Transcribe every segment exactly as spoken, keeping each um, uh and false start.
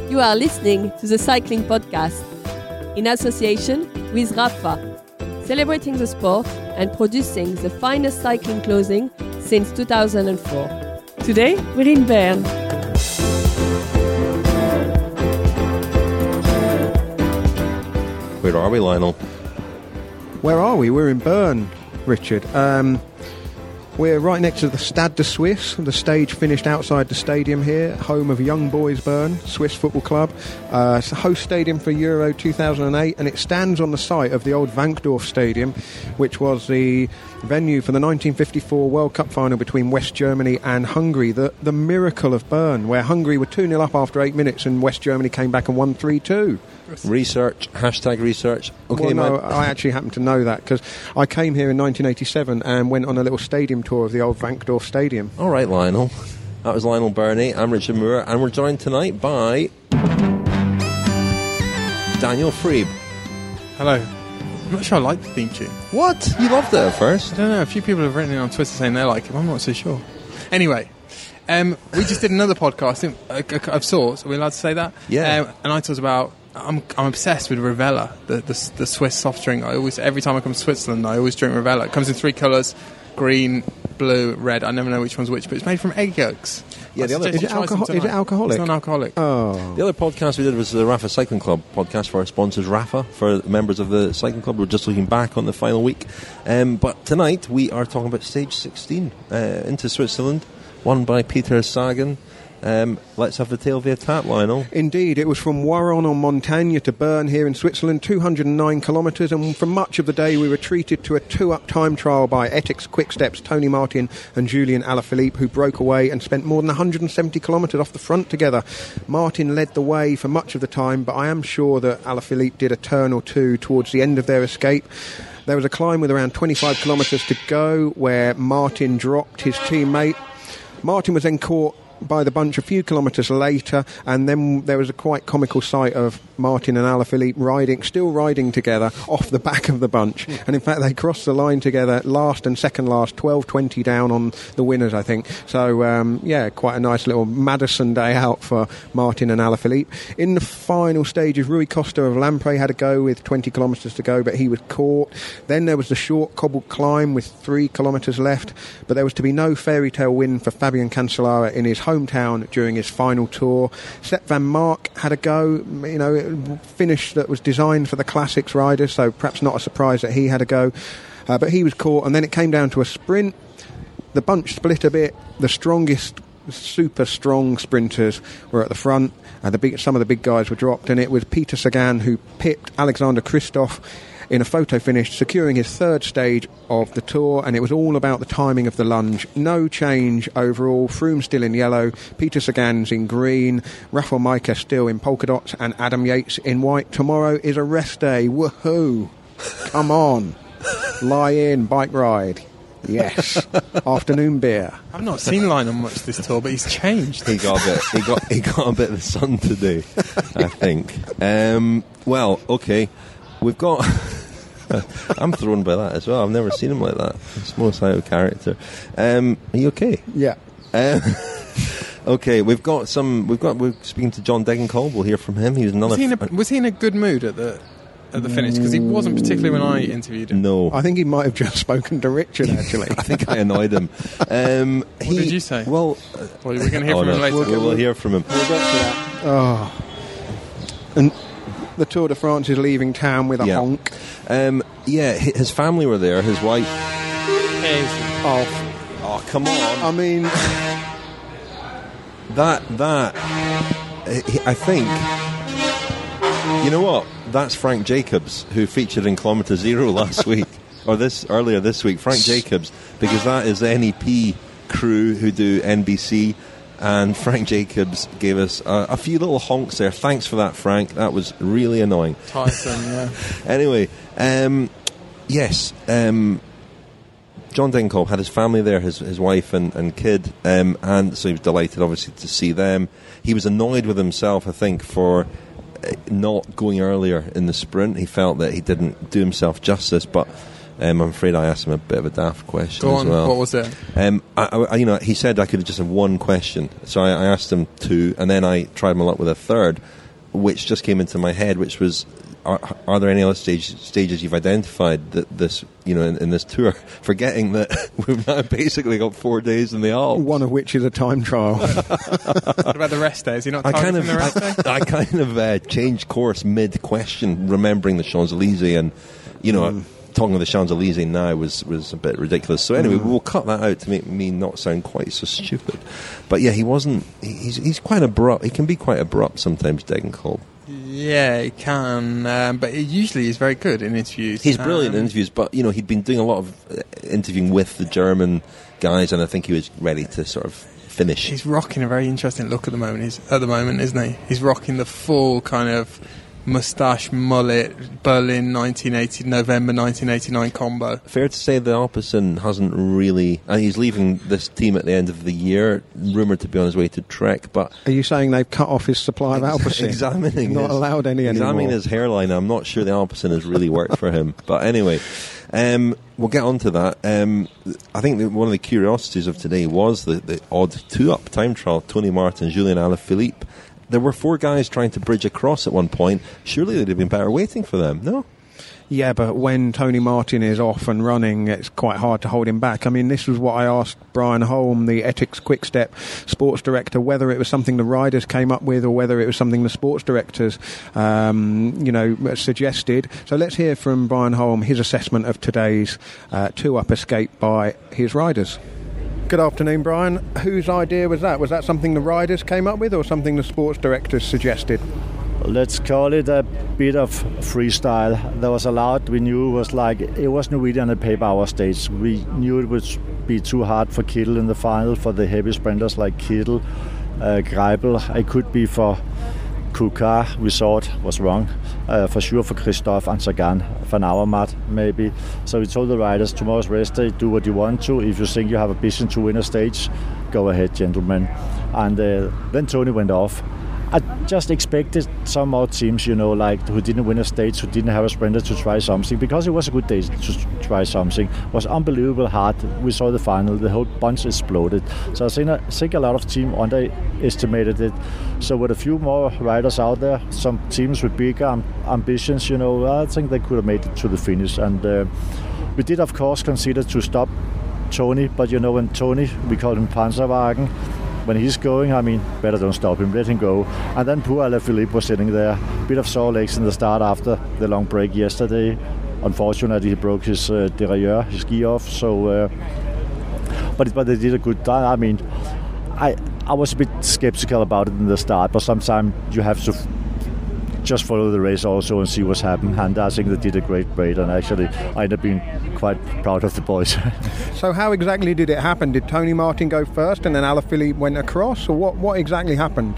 You are listening to the Cycling Podcast in association with Rapha, celebrating the sport and producing the finest cycling clothing since two thousand four. Today, we're in Bern. Where are we, Lionel? Where are we? We're in Bern, Richard. Um, we're right next to the Stade de Suisse. The stage finished outside the stadium here, home of Young Boys Bern, Swiss Football Club. Uh, it's the host stadium for Euro two thousand eight, and it stands on the site of the old Wankdorf Stadium, which was the venue for the nineteen fifty-four World Cup final between West Germany and Hungary. The, the miracle of Bern, where Hungary were two nil up after eight minutes and West Germany came back and won three two. Research, hashtag research. Okay, well, no, man. I actually happen to know that because I came here in nineteen eighty-seven and went on a little stadium tour of the old Wankdorf Stadium. All right, Lionel. That was Lionel Birnie. I'm Richard Moore, and we're joined tonight by Daniel Freeb. Hello. I'm not sure I like the theme tune. What? You loved it at first? I don't know. A few people have written it on Twitter saying they like it, but I'm not so sure. Anyway, um, we just did another podcast uh, of sorts. Are we allowed to say that? Yeah. Um, and I talked about... I'm I'm obsessed with Rivella, the, the the Swiss soft drink. I always every time I come to Switzerland, I always drink Rivella. It comes in three colours: green, blue, red. I never know which one's which, but it's made from egg yolks. Yeah, the other, is, it alcohol, is it alcoholic? It's non-alcoholic. Oh. The other podcast we did was the Rapha Cycling Club podcast for our sponsors, Rapha, for members of the Cycling Club. We're just looking back on the final week. Um, but tonight we are talking about stage sixteen uh, into Switzerland, won by Peter Sagan. Um, let's have the tale via tap, Lionel. Indeed, it was from Warren-en-Montagne to Bern here in Switzerland, two hundred nine kilometres, and for much of the day we were treated to a two-up time trial by Etixx Quick-Step's Tony Martin and Julian Alaphilippe, who broke away and spent more than one hundred seventy kilometres off the front together. Martin led the way for much of the time, but I am sure that Alaphilippe did a turn or two towards the end of their escape. There was a climb with around twenty-five kilometres to go where Martin dropped his teammate. Martin was then caught by the bunch a few kilometres later, and then there was a quite comical sight of Martin and Alaphilippe riding, still riding together off the back of the bunch. And in fact, they crossed the line together, last and second last, twelve twenty down on the winners, I think. So, um, yeah, quite a nice little Madison day out for Martin and Alaphilippe. In the final stages, Rui Costa of Lampre had a go with twenty kilometres to go, but he was caught. Then there was the short cobbled climb with three kilometres left, but there was to be no fairy tale win for Fabian Cancellara in his hometown during his final tour. Sepp van Mark had a go, you know, finish that was designed for the classics riders, so perhaps not a surprise that he had a go, uh, but he was caught, and then it came down to a sprint. The bunch split a bit. The strongest, super strong sprinters were at the front, and the big, some of the big guys were dropped, and it was Peter Sagan who pipped Alexander Kristoff in a photo finish, securing his third stage of the tour, and it was all about the timing of the lunge. No change overall. Froome still in yellow, Peter Sagan's in green, Rafał Majka still in polka dots, and Adam Yates in white. Tomorrow is a rest day. Woohoo! Come on. Lie in, bike ride. Yes. Afternoon beer. I've not seen Lionel much this tour, but he's changed. He got a bit. He got. He got a bit of the sun today, I think. Um, well, okay, we've got. I'm thrown by that as well. I've never seen him like that. It's most out of character. Um, are you okay? Yeah. Um, okay, we've got some. We've got. We're speaking to John Degenkolb. We'll hear from him. He was another. Was he in a, was he in a good mood at the at the finish? Because he wasn't particularly when I interviewed him. No, I think he might have just spoken to Richard. Actually, I think I annoyed him. Um, what he, did you say? Well, uh, well we're going to hear oh from no, him later. We'll, we'll hear from him. We'll get to that. Oh, and the Tour de France is leaving town with a yeah. honk. Um, yeah, his family were there. His wife. Oh, oh, come on! I mean, that that I think. You know what? That's Frank Jacobs, who featured in Kilometre Zero last week, or this earlier this week. Frank Jacobs, because that is the N E P crew who do N B C. And Frank Jacobs gave us a, a few little honks there. Thanks for that, Frank. That was really annoying. Tyson, yeah. Anyway, um, yes, um, John Degenkolb had his family there, his his wife and, and kid, um, and so he was delighted, obviously, to see them. He was annoyed with himself, I think, for uh, not going earlier in the sprint. He felt that he didn't do himself justice, but Um, I'm afraid I asked him a bit of a daft question Go as on, well. what was it? Um, I, I, you know, he said I could just have one question, so I, I asked him two, and then I tried my luck with a third, which just came into my head, which was, are, are there any other stage, stages you've identified that this, you know, in, in this tour? Forgetting that we've now basically got four days in the Alps, one of which is a time trial. What about the rest days? You're not I kind targeting of, the rest day? I, I kind of uh, changed course mid-question, remembering the Champs-Élysées, and you know. Mm. Talking of the Champs-Élysées now was, was a bit ridiculous. So anyway, mm. we'll cut that out to make me not sound quite so stupid. But yeah, he wasn't. He's he's quite abrupt. He can be quite abrupt sometimes, Degenkolb. Yeah, he can. Um, but he usually is very good in interviews. He's brilliant um, in interviews. But you know, he'd been doing a lot of uh, interviewing with the German guys, and I think he was ready to sort of finish. He's rocking a very interesting look at the moment. He's at the moment, isn't he? He's rocking the full kind of moustache, mullet, Berlin nineteen eighty, November nineteen eighty-nine combo. Fair to say the Alpecin hasn't really... And he's leaving this team at the end of the year, rumoured to be on his way to Trek, but... Are you saying they've cut off his supply of Alpecin? Examining Not his, allowed any anymore? Examining his hairline, I'm not sure the Alpecin has really worked for him. But anyway, um, we'll get on to that. Um, I think that one of the curiosities of today was the, the odd two-up time trial, Tony Martin, Julian Alaphilippe. There were four guys trying to bridge across at one point. Surely they'd have been better waiting for them, no? Yeah, but when Tony Martin is off and running, it's quite hard to hold him back. I mean, this was what I asked Brian Holm, the Etixx Quick-Step sports director, whether it was something the riders came up with or whether it was something the sports directors, um, you know, suggested. So let's hear from Brian Holm, his assessment of today's uh, two-up escape by his riders. Good afternoon, Brian. Whose idea was that? Was that something the riders came up with or something the sports directors suggested? Let's call it a bit of freestyle. There was a lot we knew was like, it wasn't really on a paper-hour stage. We knew it would be too hard for Kittel in the final, for the heavy sprinters like Kittel, uh, Greipel. It could be for Coulthard, we thought was wrong. Uh, for sure for Christophe and Sagan, Van Avermaet maybe. So we told the riders, tomorrow's race day, do what you want to. If you think you have a ambition to win a stage, go ahead, gentlemen. And uh, then Tony went off. I just expected some more teams, you know, like who didn't win a stage, who didn't have a sprinter to try something, because it was a good day to try something. It was unbelievable hard. We saw the final, the whole bunch exploded. So I think, I think a lot of teams underestimated it. So with a few more riders out there, some teams with bigger um, ambitions, you know, I think they could have made it to the finish. And uh, we did, of course, consider to stop Tony, but you know, when Tony, we call him Panzerwagen, when he's going, I mean, better don't stop him, let him go. And then poor Alaphilippe was sitting there, bit of sore legs in the start after the long break yesterday. Unfortunately, he broke his uh, derailleur, his ski off. So, uh, but but they did a good time. I mean, I I was a bit skeptical about it in the start, but sometimes you have to f- just follow the race also and see what's happened. And I think they did a great race, and actually I end up being quite proud of the boys. So how exactly did it happen? Did Tony Martin go first and then Alaphilippe went across, or what, what exactly happened?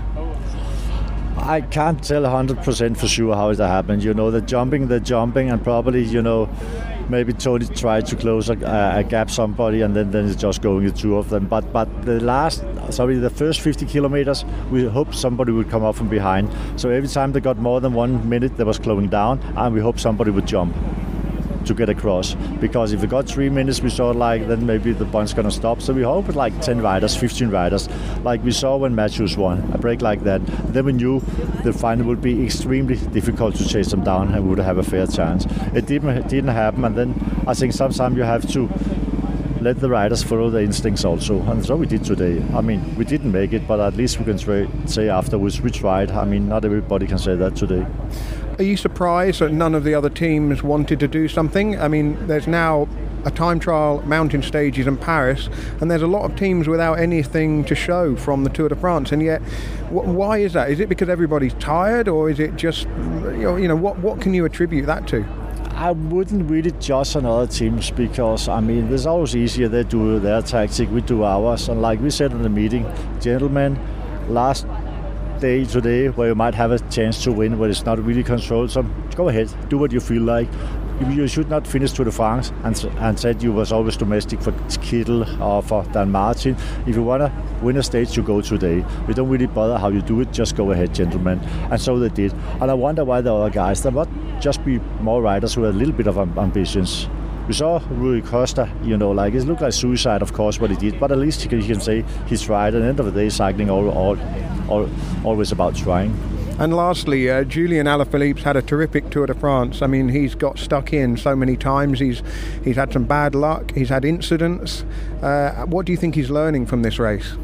I can't tell one hundred percent for sure how it happened. You know, the jumping, the jumping, and probably, you know, maybe Tony tried to close a, a gap somebody, and then, then it's just going the two of them. But but the last, sorry, the first fifty kilometers, we hoped somebody would come up from behind. So every time they got more than one minute, they was slowing down, and we hoped somebody would jump to get across. Because if we got three minutes, we saw like then maybe the bunch gonna stop. So we hoped like ten riders, fifteen riders, like we saw when Matthews won a break like that. Then we knew the final would be extremely difficult to chase them down and would have a fair chance. It didn't it didn't happen, and then I think sometimes you have to let the riders follow their instincts also, and so we did today. I mean, we didn't make it, but at least we can tra- say afterwards we tried. I mean, not everybody can say that today. Are you surprised that none of the other teams wanted to do something? I mean, there's now a time trial, mountain stages in Paris, and there's a lot of teams without anything to show from the Tour de France, and yet, wh- why is that? Is it because everybody's tired, or is it just, you know, you know what, what can you attribute that to? I wouldn't really judge on other teams, because, I mean, it's always easier. They do their tactic, we do ours, and like we said in the meeting, gentlemen, last day today where you might have a chance to win, where it's not really controlled, so go ahead, do what you feel like. You should not finish Tour de France and, and said you was always domestic for Kittel or for Dan Martin. If you want to win a stage, you go today. We don't really bother how you do it, just go ahead, gentlemen. And so they did. And I wonder why the other guys, there must just be more riders who have a little bit of ambitions. we saw Rui Costa, you know, like it looked like suicide, of course, what he did, but at least he can, he can say he tried. At the end of the day, cycling all, all, all, always about trying. And lastly, uh, Julian Alaphilippe's had a terrific Tour de France. I mean, he's got stuck in so many times. He's he's had some bad luck. He's had incidents. Uh, what do you think he's learning from this race?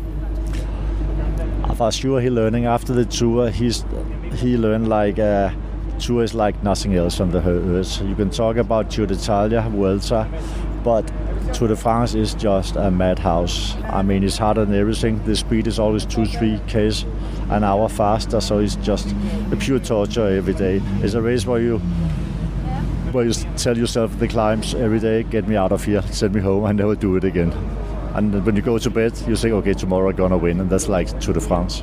For sure, he's learning after the Tour. He's he learned like uh, Tour is like nothing else on the earth. You can talk about Tour d'Italia, Vuelta, but Tour de France is just a madhouse. I mean, it's harder than everything. The speed is always two, three k's an hour faster, so it's just a pure torture every day. It's a race where you where you tell yourself the climbs every day, get me out of here, send me home, I never do it again. And when you go to bed, you think, okay, tomorrow I'm gonna win, and that's like Tour de France.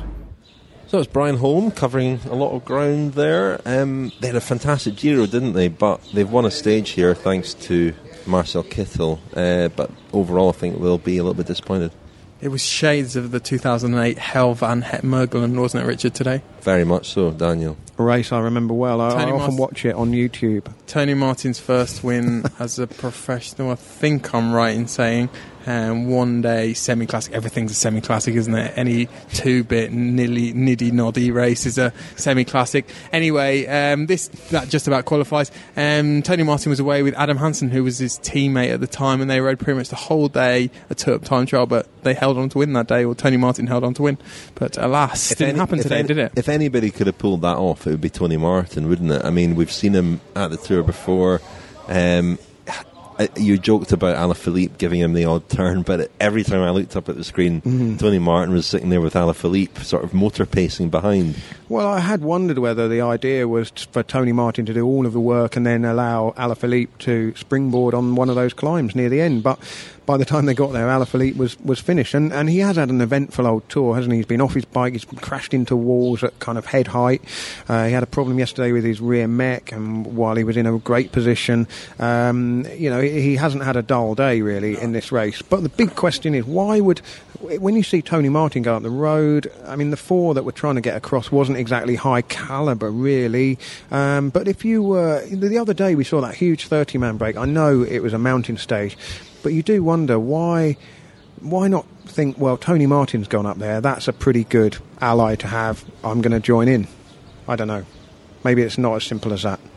So it's Brian Holm covering a lot of ground there. Um, they had a fantastic Giro, didn't they? But they've won a stage here thanks to Marcel Kittel. Uh, but overall, I think they'll be a little bit disappointed. It was shades of the two thousand eight Hell van Het Mergelen, wasn't it, Richard, today? Very much so, Daniel. A race I remember well. I, I often Martin, watch it on YouTube. Tony Martin's first win as a professional, I think I'm right in saying. Um, one day semi-classic, everything's a semi-classic, isn't it? Any two-bit nilly, niddy-noddy race is a semi-classic. Anyway, um, this that just about qualifies. Um, Tony Martin was away with Adam Hansen, who was his teammate at the time, and they rode pretty much the whole day a two-up time trial, but they held on to win that day, or Tony Martin held on to win. But alas, it didn't any, happen today, any, did it? If anybody could have pulled that off, it would be Tony Martin, wouldn't it? I mean, we've seen him at the Tour before. Um, You joked about Alaphilippe giving him the odd turn, but every time I looked up at the screen, mm-hmm. Tony Martin was sitting there with Alaphilippe sort of motor pacing behind. Well, I had wondered whether the idea was for Tony Martin to do all of the work and then allow Alaphilippe to springboard on one of those climbs near the end, but by the time they got there, Alaphilippe was, was finished. And, and he has had an eventful old tour, hasn't he? He's been off his bike, he's crashed into walls at kind of head height. Uh, he had a problem yesterday with his rear mech, and while he was in a great position, um, you know, he, he hasn't had a dull day, really, in this race. But the big question is, why would, when you see Tony Martin go up the road, I mean, the four that were trying to get across wasn't exactly high calibre, really. Um, but if you were, the other day we saw that huge thirty-man break. I know it was a mountain stage, but you do wonder why why not think, well, Tony Martin's gone up there, that's a pretty good ally to have, I'm going to join in. I don't know. Maybe it's not as simple as that.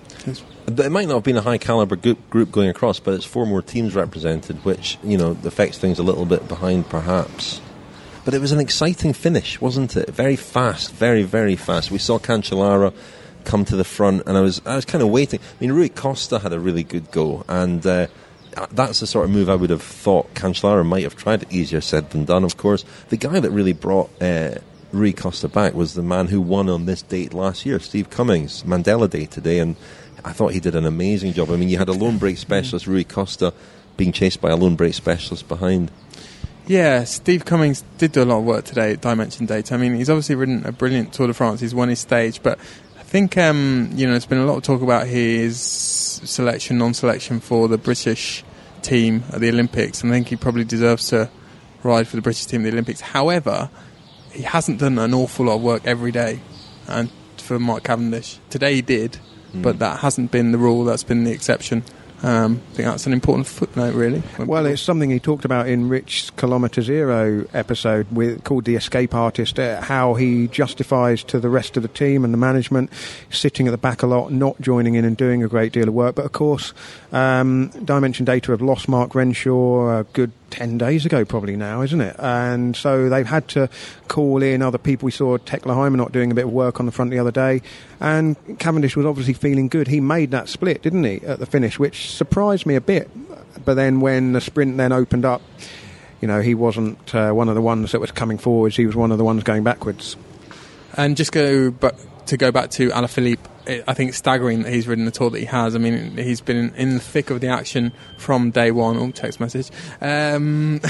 It might not have been a high calibre group, group going across, but it's four more teams represented, which, you know, affects things a little bit behind, perhaps. But it was an exciting finish, wasn't it? Very fast, very, very fast. We saw Cancellara come to the front, and I was I was kind of waiting. I mean, Rui Costa had a really good go, and uh, that's the sort of move I would have thought Cancellara might have tried. Easier said than done, of course. The guy that really brought uh, Rui Costa back was the man who won on this date last year, Steve Cummings, Mandela Day today, and I thought he did an amazing job. I mean, you had a lone brake specialist, Rui Costa, being chased by a lone brake specialist behind. Yeah, Steve Cummings did do a lot of work today at Dimension Data. I mean, he's obviously ridden a brilliant Tour de France. He's won his stage, but I think, um, you know, there's been a lot of talk about his selection, non-selection for the British team at the Olympics, and I think he probably deserves to ride for the British team at the Olympics. However, he hasn't done an awful lot of work every day, and for Mark Cavendish. Today he did, mm. but that hasn't been the rule, that's been the exception. Um, I think that's an important footnote, really. Well, it's something he talked about in Rich's Kilometre Zero episode with, called The Escape Artist, uh, how he justifies to the rest of the team and the management sitting at the back a lot, not joining in and doing a great deal of work. But, of course, um, Dimension Data have lost Mark Renshaw a good ten days ago probably now, isn't it? And so they've had to call in other people. We saw Tekla Heimer not doing a bit of work on the front the other day, and Cavendish was obviously feeling good. He made that split, didn't he, at the finish, which surprised me a bit. But then when the sprint then opened up, you know, he wasn't uh, one of the ones that was coming forwards, he was one of the ones going backwards. And just go but to go back to Alaphilippe, I think it's staggering that he's ridden the tour that he has. I mean, he's been in the thick of the action from day one. Oh, text message. Um,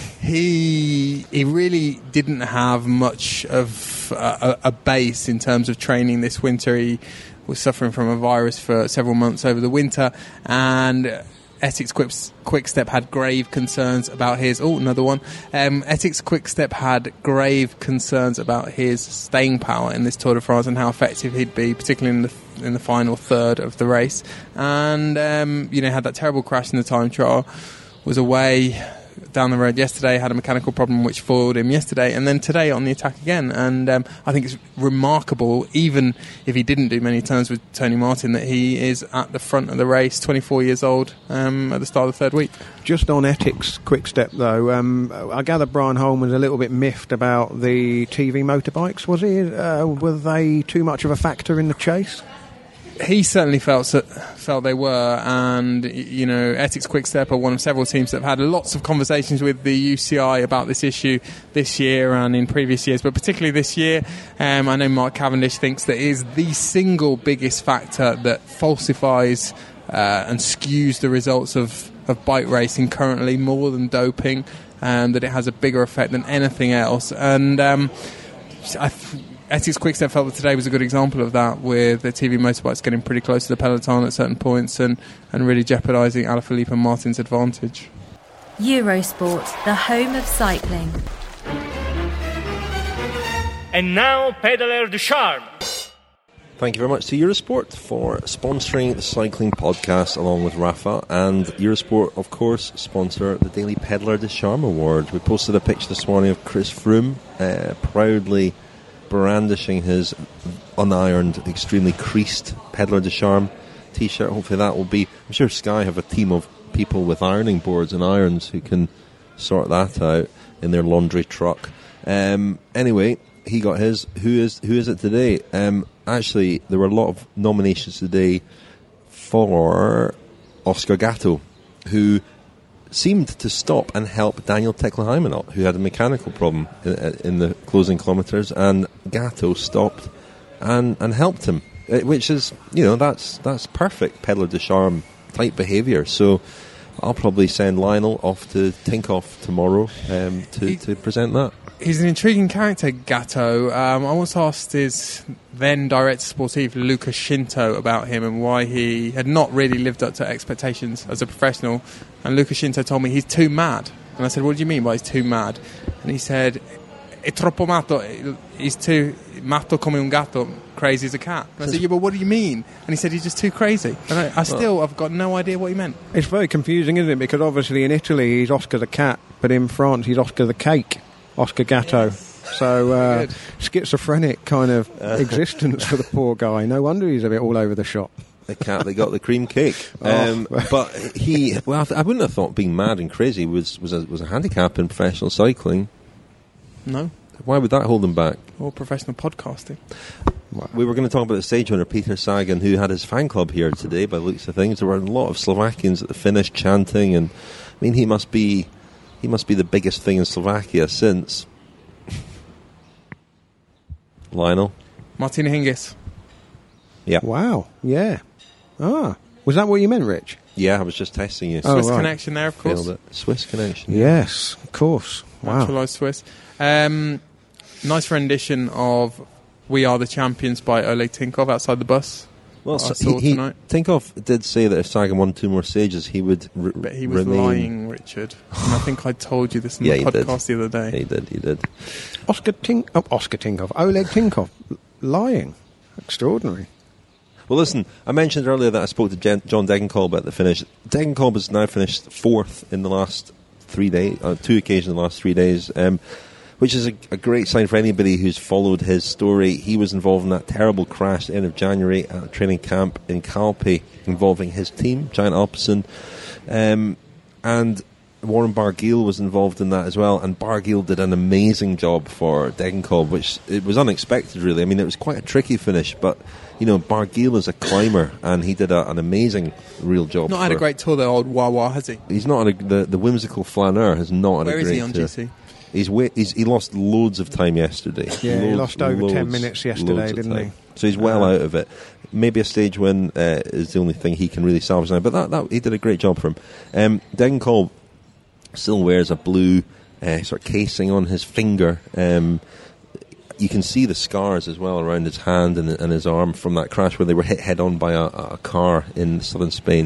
he he really didn't have much of a, a base in terms of training this winter. He was suffering from a virus for several months over the winter, and Essex Quickstep had grave concerns about his... Oh, another one. Um, Essex Quickstep had grave concerns about his staying power in this Tour de France and how effective he'd be, particularly in the in the final third of the race. And, um, you know, had that terrible crash in the time trial, was away down the road yesterday, had a mechanical problem which foiled him yesterday, and then today on the attack again. And um, I think it's remarkable, even if he didn't do many turns with Tony Martin, that he is at the front of the race, twenty-four years old, um, at the start of the third week. Just on Ethics Quickstep, though, um, I gather Brian Holm was a little bit miffed about the T V motorbikes, was he? Uh, were they too much of a factor in the chase? He certainly felt felt they were, and you know, Essex Quickstep are one of several teams that have had lots of conversations with the U C I about this issue this year and in previous years, but particularly this year. Um, I know Mark Cavendish thinks that is the single biggest factor that falsifies uh, and skews the results of, of bike racing currently more than doping, and that it has a bigger effect than anything else. And um, I. Th- Essex Quickstep felt that today was a good example of that, with the T V motorbikes getting pretty close to the peloton at certain points and, and really jeopardising Alaphilippe and Martin's advantage. Eurosport, the home of cycling. And now, Pedaler du Charme. Thank you very much to Eurosport for sponsoring the cycling podcast along with Rafa, and Eurosport, of course, sponsor the Daily Pedaler du Charme Award. We posted a picture this morning of Chris Froome uh, proudly brandishing his unironed, extremely creased Pedaler du Charme t-shirt. Hopefully that will be... I'm sure Sky have a team of people with ironing boards and irons who can sort that out in their laundry truck. Um, anyway, he got his. Who is who is it today? Um, actually, there were a lot of nominations today for Oscar Gatto, who seemed to stop and help Daniel Tekle-Hymenaut, who had a mechanical problem in, in the closing kilometres, and Gatto stopped and, and helped him, which is, you know, that's that's perfect Pedaler du Charme type behaviour. So I'll probably send Lionel off to Tinkoff tomorrow um, to, to present that. He's an intriguing character, Gatto. Um, I once asked his then director sportif, Luca Shinto, about him and why he had not really lived up to expectations as a professional. And Luca Shinto told me he's too mad. And I said, what do you mean by he's too mad? And he said, è troppo matto. He's too matto come un gatto, crazy as a cat. And I said, yeah, but what do you mean? And he said, he's just too crazy. And I, I still, I've got no idea what he meant. It's very confusing, isn't it? Because obviously in Italy he's Oscar the cat, but in France he's Oscar the cake. Oscar Gatto. Yes. So uh, schizophrenic kind of uh. existence for the poor guy. No wonder he's a bit all over the shop. The cat that got the cream cake. Um, oh. But he, well, I, th- I wouldn't have thought being mad and crazy was was a, was a handicap in professional cycling. No. Why would that hold him back? Or professional podcasting. Wow. We were going to talk about the stage winner, Peter Sagan, who had his fan club here today, by the looks of things. There were a lot of Slovakians at the finish chanting, and I mean, he must be he must be the biggest thing in Slovakia since Lionel. Martina Hingis. Yeah. Wow. Yeah. Ah. Was that what you meant, Rich? Yeah, I was just testing you. Oh, Swiss right. connection there, of course. It. Swiss connection. Yes, of course. Wow. Naturalised Swiss. Um, nice rendition of We Are the Champions by Oleg Tinkov outside the bus. Well, so he, he, Tinkoff did say that if Sagan won two more stages, he would r- But he was remain. lying, Richard. And I think I told you this in yeah, the podcast did. the other day. He did, he did. Oscar Tink... Oh, Oscar Tinkoff. Oleg Tinkov. lying. Extraordinary. Well, listen, I mentioned earlier that I spoke to Jen, John Degenkolb at the finish. Degenkolb has now finished fourth in the last three days, uh, two occasions in the last three days, um, which is a, a great sign for anybody who's followed his story. He was involved in that terrible crash at the end of January at a training camp in Calpe involving his team, Giant Alpecin, um, and Warren Barguil was involved in that as well, and Barguil did an amazing job for Degenkolb, which it was unexpected, really. I mean, it was quite a tricky finish, but you know, Barguil is a climber, and he did a, an amazing real job. Not had a great tour, the old Wawa, has he? He's not had a, the the whimsical flaneur has not had Where a great tour. Where is he on tour. G C? He's, way, he's he lost loads of time yesterday. Yeah, loads, he lost over loads, ten minutes yesterday, didn't he? So he's well uh, out of it. Maybe a stage win uh, is the only thing he can really salvage now. But that, that he did a great job for him. Um, Degenkolb still wears a blue uh, sort of casing on his finger. Um, you can see the scars as well around his hand and, and his arm from that crash where they were hit head on by a, a car in southern Spain.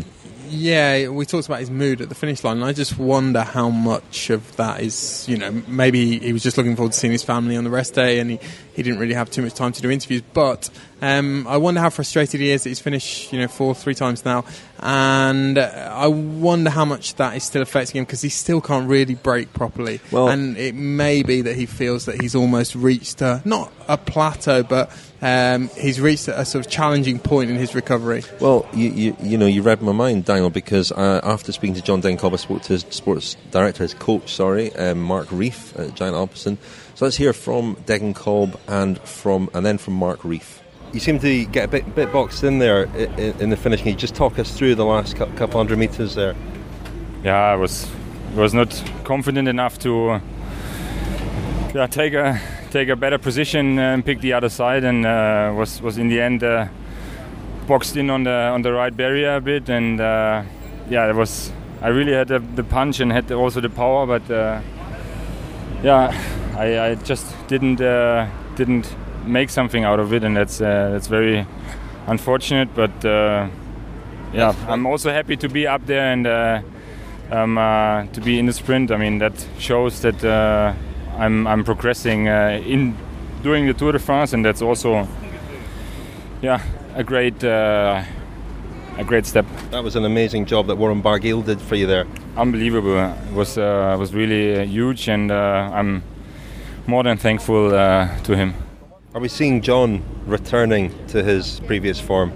Yeah, we talked about his mood at the finish line, and I just wonder how much of that is, you know, maybe he was just looking forward to seeing his family on the rest day, and he, he didn't really have too much time to do interviews. But um, I wonder how frustrated he is that he's finished, you know, fourth three times now, and I wonder how much that is still affecting him, because he still can't really brake properly. Well, and it may be that he feels that he's almost reached a, not a plateau, but um, he's reached a, a sort of challenging point in his recovery. Well, you you, you know, you read my mind, Daniel, because uh, after speaking to John Degenkolb, I spoke to his sports director, his coach, sorry, um, Mark Reif at Giant Alpecin. So let's hear from Degenkolb and from and then from Mark Reif. You seem to get a bit, bit boxed in there in, in the finish. Can you just talk us through the last couple hundred metres there? Yeah, I was was not confident enough to uh, yeah, take a take a better position and pick the other side, and uh, was was in the end uh, boxed in on the on the right barrier a bit, and uh, yeah, it was. I really had the, the punch and had also the power, but uh, yeah, I, I just didn't uh, didn't. make something out of it, and that's uh, that's very unfortunate. But uh, yeah, I'm also happy to be up there and uh, um, uh, to be in the sprint. I mean, that shows that uh, I'm I'm progressing uh, in during the Tour de France, and that's also yeah a great uh, a great step. That was an amazing job that Warren Barguil did for you there. Unbelievable. It was uh, was really huge, and uh, I'm more than thankful uh, to him. Are we seeing John returning to his previous form?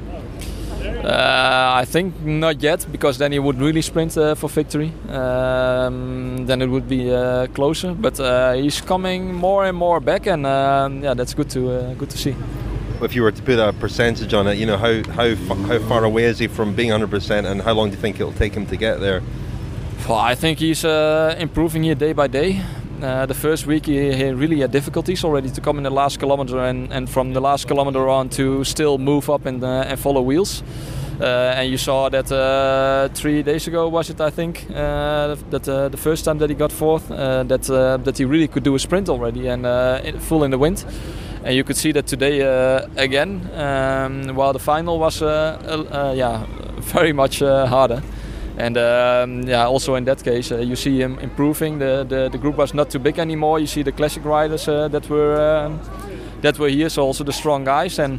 Uh, I think not yet, because then he would really sprint uh, for victory. Um, then it would be uh, closer. But uh, he's coming more and more back, and um, yeah, that's good to uh, good to see. If you were to put a percentage on it, you know, how how how far away is he from being one hundred percent, and how long do you think it'll take him to get there? Well, I think he's uh, improving here day by day. Uh, the first week he, he really had difficulties already to come in the last kilometer, and, and from the last kilometer on to still move up and, uh, and follow wheels. Uh, and you saw that uh, three days ago, was it, I think, uh, that uh, the first time that he got fourth, uh, that uh, that he really could do a sprint already and uh, full in the wind. And you could see that today uh, again, um, while the final was uh, uh, yeah, very much uh, harder. And um, yeah, also in that case, uh, you see him improving. The, the the group was not too big anymore. You see the classic riders uh, that were um, that were here, so also the strong guys. And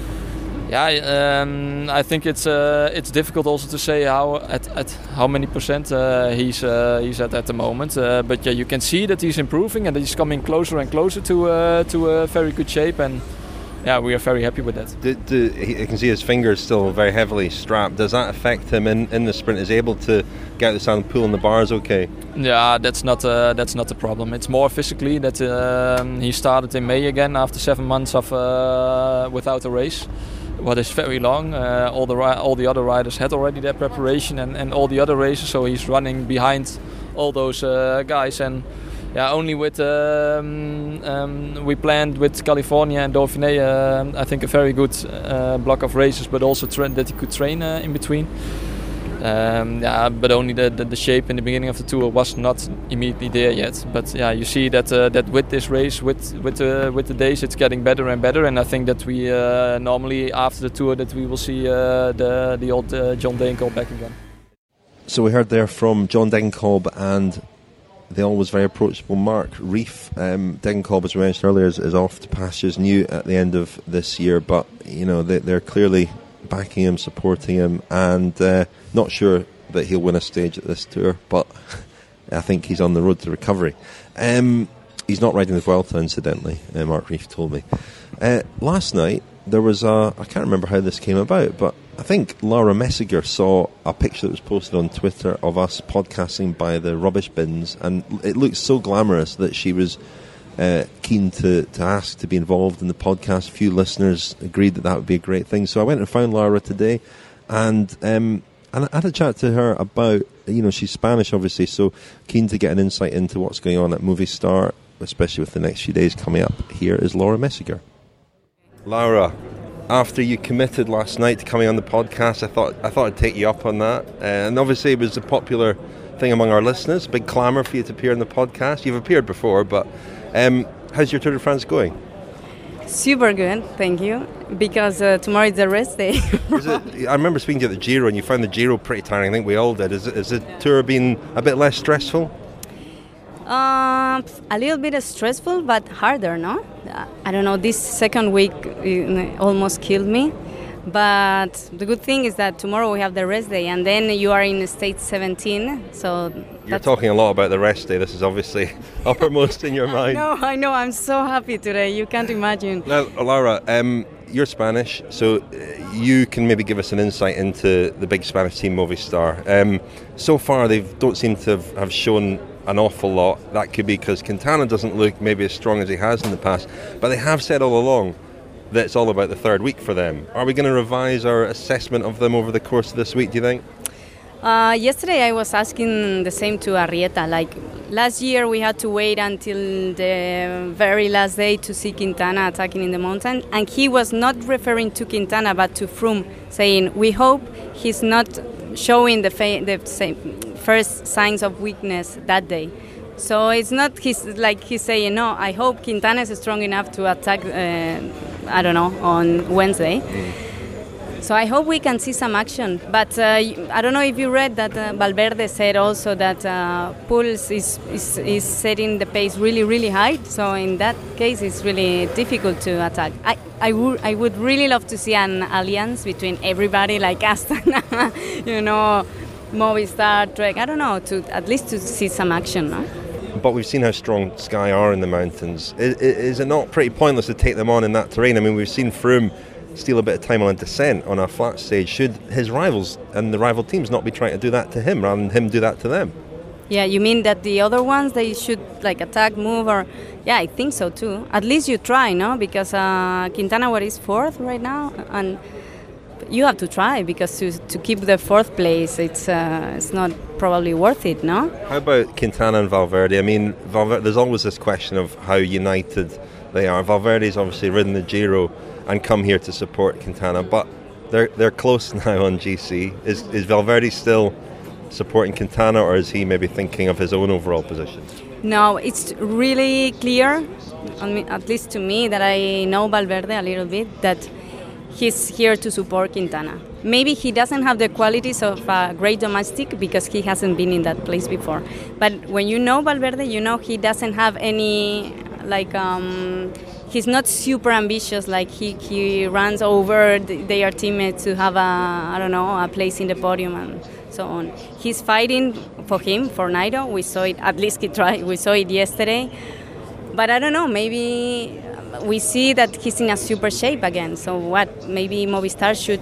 yeah, um, I think it's uh, it's difficult also to say how at, at how many percent uh, he's uh, he's at at the moment. Uh, but yeah, you can see that he's improving and that he's coming closer and closer to uh, to a very good shape. And yeah, we are very happy with that. Do, do, you can see his fingers still very heavily strapped. Does that affect him in, in the sprint? Is he able to get out the sand and pull in the bars okay? Yeah, that's not uh, that's not the problem. It's more physically that uh, he started in May again after seven months of uh, without a race. What is very long. Uh, all the ri- all the other riders had already their preparation and, and all the other races, so he's running behind all those uh, guys. And yeah, only with um, um, we planned with California and Dauphiné, uh, I think a very good uh, block of races, but also tra- that he could train uh, in between. Um, yeah, but only the, the the shape in the beginning of the tour was not immediately there yet. But yeah, you see that uh, that with this race, with with the with the days, it's getting better and better. And I think that we uh, normally after the tour that we will see uh, the the old uh, John Degenkolb back again. So we heard there from John Degenkolb and the always very approachable Mark Reif. Um, Degenkolb, as we mentioned earlier, is, is off to pastures new at the end of this year, but you know they, they're clearly backing him, supporting him, and uh, not sure that he'll win a stage at this tour, but I think he's on the road to recovery. Um, he's not riding the Vuelta, incidentally, uh, Mark Reif told me. Uh, last night, there was a, I can't remember how this came about, but I think Laura Messiger saw a picture that was posted on Twitter of us podcasting by the rubbish bins, and it looked so glamorous that she was uh, keen to, to ask to be involved in the podcast. A few listeners agreed that that would be a great thing. So I went and found Laura today, and um, and I had a chat to her about, you know, she's Spanish obviously, so keen to get an insight into what's going on at Movistar, especially with the next few days coming up. Here is Laura Messiger. Laura, after you committed last night to coming on the podcast, I thought I thought I'd take you up on that. Uh, and obviously it was a popular thing among our listeners, big clamour for you to appear on the podcast. You've appeared before, but um, how's your Tour de France going? Super good, thank you, because uh, tomorrow is the rest day. Is it, I remember speaking to you at the Giro, and you found the Giro pretty tiring. I think we all did. Is, it, is the tour been a bit less stressful? Uh, a little bit stressful, but harder, no? I don't know, this second week uh, almost killed me. But the good thing is that tomorrow we have the rest day, and then you are in stage seventeen. So you're talking a lot about the rest day. This is obviously uppermost in your mind. No, I know. I'm so happy today. You can't imagine. Now, Laura, um, you're Spanish, so you can maybe give us an insight into the big Spanish team, Movistar. Um, so far, they don't seem to have, have shown an awful lot. That could be because Quintana doesn't look maybe as strong as he has in the past, but they have said all along that it's all about the third week for them. Are we going to revise our assessment of them over the course of this week, do you think? Uh, yesterday I was asking the same to Arrieta. Like, last year we had to wait until the very last day to see Quintana attacking in the mountain, and he was not referring to Quintana but to Froome, saying we hope he's not showing the, fa- the same first signs of weakness that day. So it's not he's like he's saying, no, I hope Quintana is strong enough to attack, uh, I don't know, on Wednesday. Mm. So I hope we can see some action. But uh, I don't know if you read that uh, Valverde said also that uh, Puls is, is, is setting the pace really, really high. So in that case, it's really difficult to attack. I, I, would, I would really love to see an alliance between everybody like Astana, you know, Movistar, Trek, I don't know, to at least to see some action, no? But we've seen how strong Sky are in the mountains. Is, is it not pretty pointless to take them on in that terrain? I mean, we've seen Froome steal a bit of time on a descent on a flat stage. Should his rivals and the rival teams not be trying to do that to him rather than him do that to them? Yeah, you mean that the other ones, they should like attack, move, or... Yeah, I think so too. At least you try, no? Because uh, Quintana, what is fourth right now? And you have to try, because to, to keep the fourth place, it's uh, it's not probably worth it, no? How about Quintana and Valverde? I mean, Valverde, there's always this question of how united they are. Valverde's obviously ridden the Giro and come here to support Quintana, but they're they're close now on G C. Is is Valverde still supporting Quintana, or is he maybe thinking of his own overall position? No, it's really clear, at least to me, that I know Valverde a little bit, that he's here to support Quintana. Maybe he doesn't have the qualities of a great domestic because he hasn't been in that place before. But when you know Valverde, you know he doesn't have any, like, um, he's not super ambitious, like he, he runs over their teammates to have a, I don't know, a place in the podium and so on. He's fighting for him, for Nairo. We saw it, at least he tried, we saw it yesterday. But I don't know, maybe we see that he's in a super shape again. So what, maybe Movistar should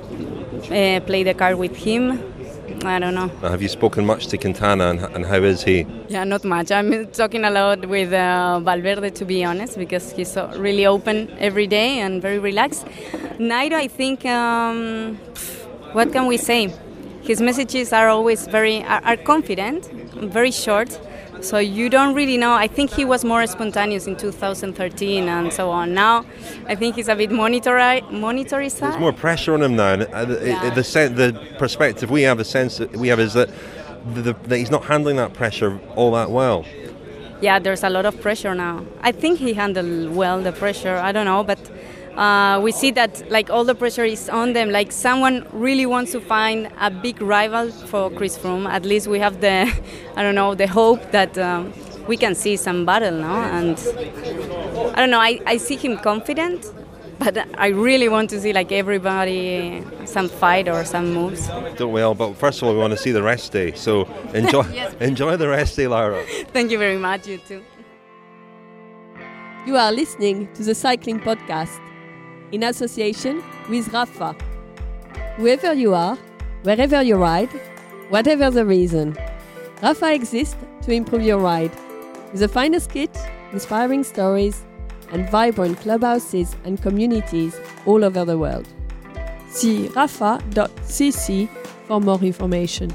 uh, play the card with him? I don't know. Have you spoken much to Quintana, and, and how is he? Yeah, not much. I'm talking a lot with uh, Valverde, to be honest, because he's so really open every day and very relaxed. Nairo, I think, um, what can we say? His messages are always very, are, are confident, very short. So you don't really know. I think he was more spontaneous in two thousand thirteen and so on. Now, I think he's a bit monetary, monetary side. There's more pressure on him now. Yeah. The, the, the perspective we have, the sense that we have, is that, the, that he's not handling that pressure all that well. Yeah, there's a lot of pressure now. I think he handled well the pressure. I don't know, but uh, we see that like all the pressure is on them. Like someone really wants to find a big rival for Chris Froome. At least we have the, I don't know, the hope that um, we can see some battle now. And I don't know, I, I see him confident, but I really want to see like everybody, some fight or some moves. Don't we all? But first of all, we want to see the rest day. So enjoy, yes. enjoy the rest day, Laura. Thank you very much, you too. You are listening to the Cycling Podcast in association with Rapha. Whoever you are, wherever you ride, whatever the reason, Rapha exists to improve your ride. With the finest kit, inspiring stories, and vibrant clubhouses and communities all over the world. See rapha dot c c for more information.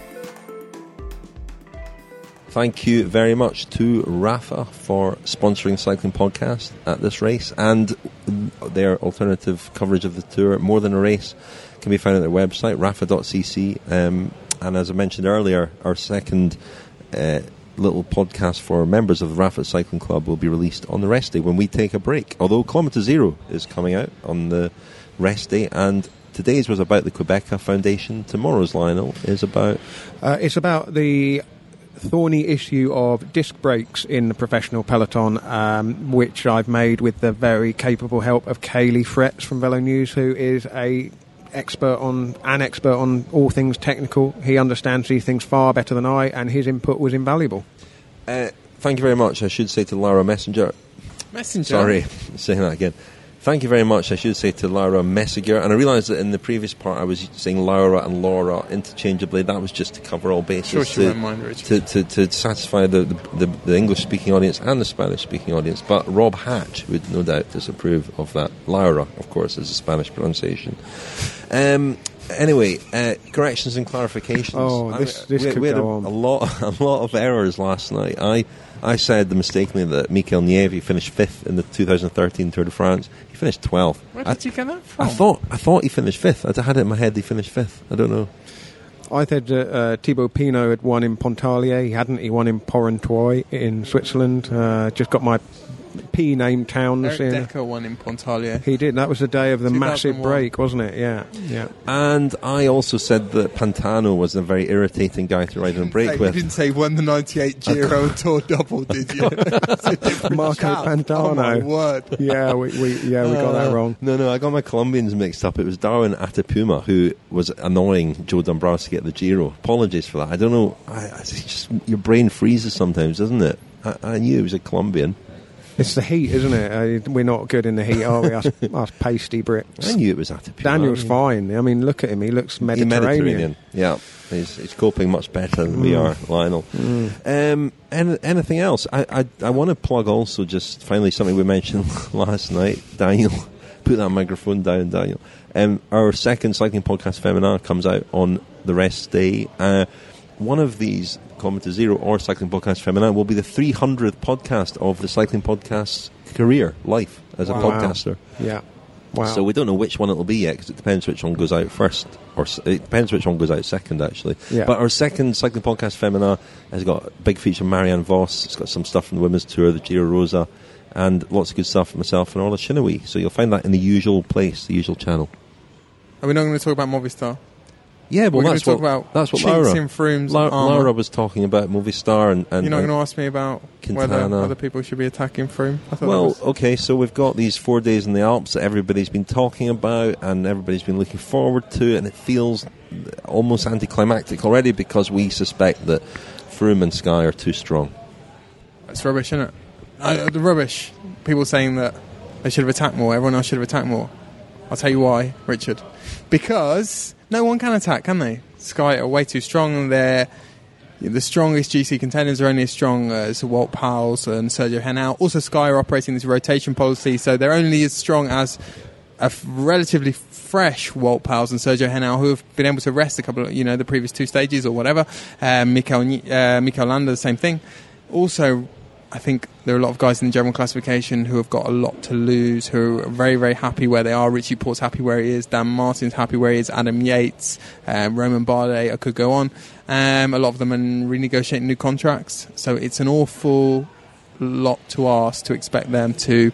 Thank you very much to Rapha for sponsoring Cycling Podcast at this race, and their alternative coverage of the tour, More Than a Race, can be found at their website, rapha dot c c. Um, and as I mentioned earlier, our second uh, little podcast for members of the Rafa Cycling Club will be released on the rest day when we take a break. Although Kilometre Zero is coming out on the rest day, and today's was about the Quebeca Foundation. Tomorrow's, Lionel, is about... Uh, it's about the thorny issue of disc brakes in the professional peloton, um, which I've made with the very capable help of Kaylee Fretz from Velo News, who is a expert on an expert on all things technical. He understands these things far better than I, and his input was invaluable. Uh, thank you very much. I should say to Laura Messenger. Messenger. Sorry, saying that again. Thank you very much, I should say, to Laura Messinger. And I realised that in the previous part I was saying Laura and Laura interchangeably. That was just to cover all bases. Sure, she to, won't mind, Richard. To, to, to satisfy the, the, the English-speaking audience and the Spanish-speaking audience. But Rob Hatch would no doubt disapprove of that. Laura, of course, is a Spanish pronunciation. Um... Anyway, uh, corrections and clarifications. Oh, this, this I, we, could we had go a, on. a lot, a lot of errors last night. I, I said mistakenly that Mikel Nieve finished fifth in the two thousand thirteen Tour de France. He finished twelfth. Where I, did you get that from? I thought, I thought he finished fifth. I had it in my head he finished fifth. I don't know. I said uh, uh, Thibaut Pinot had won in Pontarlier. He hadn't. He won in Porrentruy in Switzerland. Uh, just got my P named towns Eric in. Decker won in Pontarlier. He did. That was the day of the massive two thousand one. break, wasn't it? Yeah, yeah. And I also said that Pantano was a very irritating guy to ride on a break Hey, with. You didn't say won the ninety-eight Giro Tour double, did you? Marco chap. Pantano. Oh my word. Yeah, we, we yeah we got that wrong. No, no, I got my Colombians mixed up. It was Darwin Atapuma who was annoying Joe Dombrowski at the Giro. Apologies for that. I don't know. I, I it's just your brain freezes sometimes, doesn't it? I, I knew he was a Colombian. It's the heat, isn't it? Uh, we're not good in the heat, are we? Us, us pasty Brits. I knew it was Atapuma. Daniel's I mean, fine. I mean, look at him. He looks Mediterranean. Mediterranean. Yeah, he's, he's coping much better than mm. we are, Lionel. Mm. Um, any, anything else? I, I, I want to plug also just finally something we mentioned last night. Daniel, put that microphone down, Daniel. Um, our second cycling podcast, Femina, comes out on the rest day. Uh, one of these, Kilometre Zero or Cycling Podcast Femina, will be the three hundredth podcast of the Cycling Podcast's career, life as wow. a podcaster. Yeah. Wow. So we don't know which one it'll be yet, because it depends which one goes out first, or it depends which one goes out second, actually. Yeah. But our second Cycling Podcast Femina has got a big feature from Marianne Voss. It's got some stuff from the Women's Tour, the Giro Rosa, and lots of good stuff from myself and Orla Shinawee. So you'll find that in the usual place, the usual channel. Are we not going to talk about Movistar? Yeah, well, We're that's talk what, about that's what chinks Laura, in Froome's La- armour. Laura was talking about Movistar. And, and You're not and going to ask me about Quintana. whether other people should be attacking Froome? I thought Well, that was okay, so we've got these four days in the Alps that everybody's been talking about and everybody's been looking forward to, and it feels almost anticlimactic already because we suspect that Froome and Sky are too strong. It's rubbish, isn't it? Uh, the rubbish. People saying that they should have attacked more, everyone else should have attacked more. I'll tell you why, Richard. Because no one can attack, can they? Sky are way too strong. They're the strongest G C contenders are only as strong as Wout Poels and Sergio Henao. Also, Sky are operating this rotation policy, so they're only as strong as a f- relatively fresh Wout Poels and Sergio Henao, who have been able to rest a couple of, you know, the previous two stages or whatever. Um, Mikel, uh, Mikel Landa, the same thing. Also, I think there are a lot of guys in the general classification who have got a lot to lose, who are very, very happy where they are. Richie Port's happy where he is. Dan Martin's happy where he is. Adam Yates, um, Roman Bardet, I could go on. Um, a lot of them are renegotiating new contracts. So it's an awful lot to ask to expect them to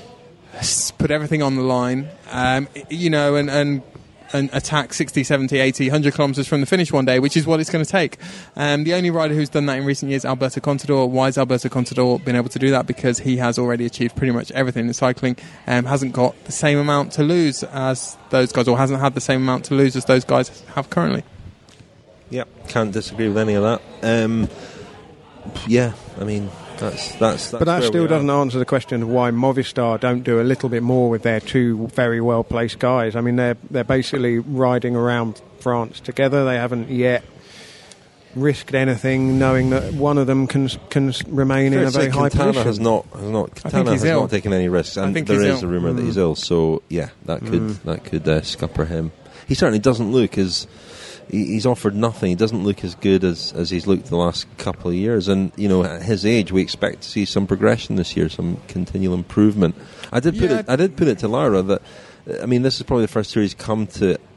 put everything on the line, um, you know, and, and and attack sixty, seventy, eighty, one hundred kilometres from the finish one day, which is what it's going to take. Um, the only rider who's done that in recent years, Alberto Contador. Why has Alberto Contador been able to do that? Because he has already achieved pretty much everything in cycling, um, hasn't got the same amount to lose as those guys, or hasn't had the same amount to lose as those guys have currently. Yep, can't disagree with any of that. Um, yeah, I mean... That's, that's, that's but that still doesn't are. answer the question of why Movistar don't do a little bit more with their two very well placed guys. I mean, they're they're basically riding around France together. They haven't yet risked anything, knowing that one of them can can remain in a very high Quintana position. Has not, has not, Quintana has Ill. not taken any risks, and there is Ill. a rumour mm. that he's ill. So yeah, that could mm. that could uh, scupper him. He certainly doesn't look as. He's offered nothing. He doesn't look as good as, as he's looked the last couple of years. And, you know, at his age, we expect to see some progression this year, some continual improvement. I did put yeah. it I did put it to Lara that, I mean, this is probably the first year he's come to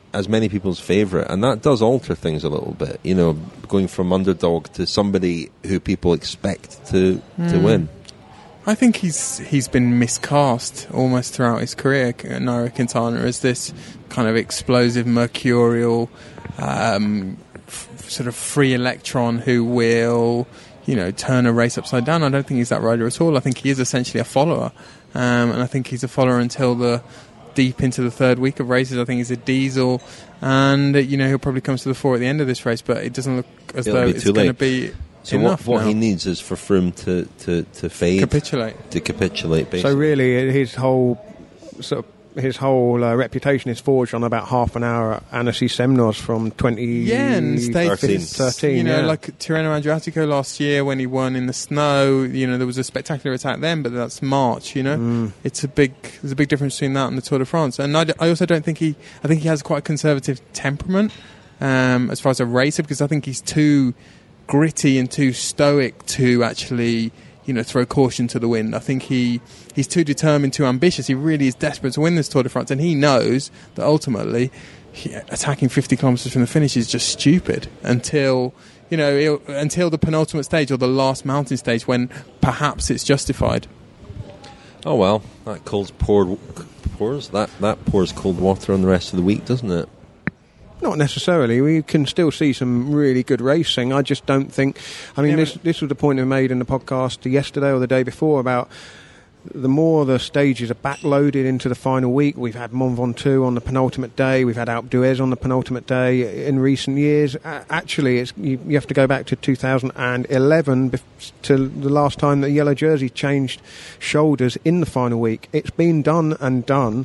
as many people's favourite, and that does alter things a little bit. You know, going from underdog to somebody who people expect to mm. to win. I think he's he's been miscast almost throughout his career, Nairo Quintana, as this kind of explosive, mercurial, um, f- sort of free electron who will, you know, turn a race upside down. I don't think he's that rider at all. I think he is essentially a follower, um, and I think he's a follower until the deep into the third week of races. I think he's a diesel, and you know he'll probably come to the fore at the end of this race, but it doesn't look as It'll though be it's too going to late. be. So enough what, what now. he needs is for Froome to, to, to fade, capitulate, to capitulate. Basically. So really, his whole sort of his whole uh, reputation is forged on about half an hour Annecy Semnoz from twenty yeah, and thirteen. thirteen. You know, yeah. like Tirreno Adriatico last year when he won in the snow. You know, there was a spectacular attack then, but that's March. You know, Mm. it's a big. There's a big difference between that and the Tour de France. And I, d- I also don't think he. I think he has quite a conservative temperament um, as far as a racer, because I think he's too gritty and too stoic to actually, you know, throw caution to the wind. I think he he's too determined, too ambitious. He really is desperate to win this Tour de France, and he knows that ultimately he, attacking fifty kilometres from the finish is just stupid until, you know, he'll, until the penultimate stage or the last mountain stage when perhaps it's justified. Oh well, that cold pour, pours that that pours cold water on the rest of the week, doesn't it? Not necessarily. We can still see some really good racing. I just don't think... I mean, Yeah, this this was the point I made in the podcast yesterday or the day before about the more the stages are backloaded into the final week. We've had Mont Ventoux on the penultimate day. We've had Alpe d'Huez on the penultimate day in recent years. Uh, actually, it's, you, you have to go back to two thousand eleven bef- to the last time the yellow jersey changed shoulders in the final week. It's been done and done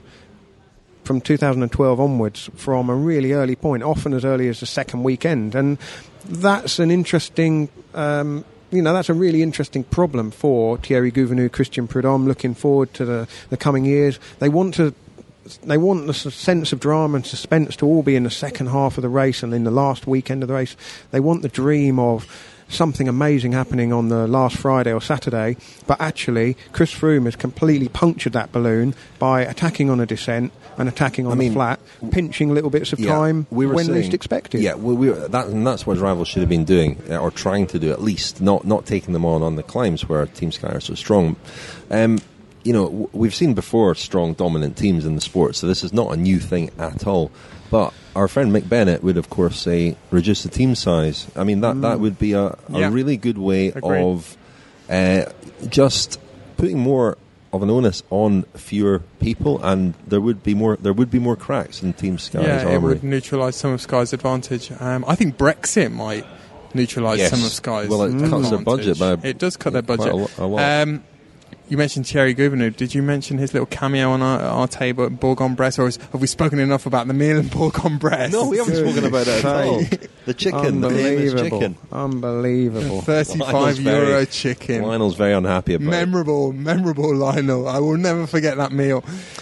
from two thousand twelve onwards, from a really early point, often as early as the second weekend. And that's an interesting, um, you know, that's a really interesting problem for Thierry Gouvenou, Christian Prudhomme, looking forward to the, the coming years. They want to, they want the sense of drama and suspense to all be in the second half of the race and in the last weekend of the race. They want the dream of something amazing happening on the last Friday or Saturday, but actually Chris Froome has completely punctured that balloon by attacking on a descent and attacking on I mean, the flat, pinching little bits of yeah, time we were when saying, least expected. Yeah, we, we were, that, and that's what Rivals should have been doing, uh, or trying to do at least, not not taking them on on the climbs where Team Sky are so strong. Um, you know, w- we've seen before strong, dominant teams in the sport, so this is not a new thing at all. But our friend Mick Bennett would, of course, say reduce the team size. I mean, that, mm. that would be a, a yeah. really good way Agreed. of uh, just putting more of an onus on fewer people, and there would be more. There would be more cracks in Team Sky's yeah, armory. it would neutralise some of Sky's advantage. Um, I think Brexit might neutralise Yes. some of Sky's Well, it advantage. cuts their budget by It does cut their budget. quite a lo- a lot. Um, you mentioned Thierry Gouvenou. Did you mention his little cameo on our, our table at Bourg-en-Bresse, or is, have we spoken enough about the meal in Bourg-en-Bresse? No, we haven't spoken about it at all. The chicken, the famous Unbelievable. chicken. Unbelievable. thirty-five Lionel's euro very- chicken. Lionel's very unhappy about it. Memorable, memorable Lionel. I will never forget that meal.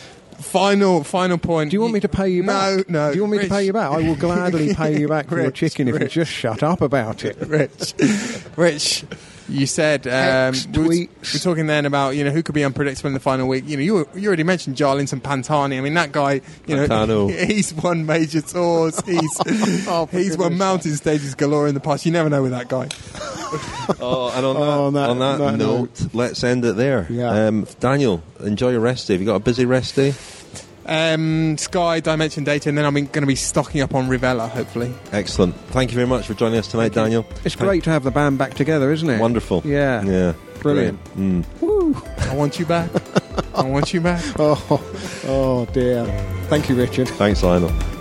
Final, final point. Do you want me to pay you back? No, no. Do you want me Rich. to pay you back? I will gladly pay you back for your Rich, chicken if you Rich. just shut up about it. Rich, Rich, you said um, Hex we were, we tweets. were talking then about, you know, who could be unpredictable in the final week. You know, you you already mentioned Jarlinson Pantani. I mean, that guy, you know, Pantano. he's won major tours. He's Oh, for he's won goodness mountain stages galore in the past. You never know with that guy. Oh, and on that, Oh, on that- on that, that note, let's end it there. Yeah. Um, Daniel, enjoy your rest day. Have you got a busy rest day? Um, Sky, Dimension Data, and then I'm going to be stocking up on Rivella, hopefully. Excellent. Thank you very much for joining us tonight, Daniel. It's great to have the band back together, isn't it? Wonderful. Yeah. Yeah. Brilliant. Great. Mm. I want you back. I want you back. Oh, oh dear. Thank you, Richard. Thanks, Lionel.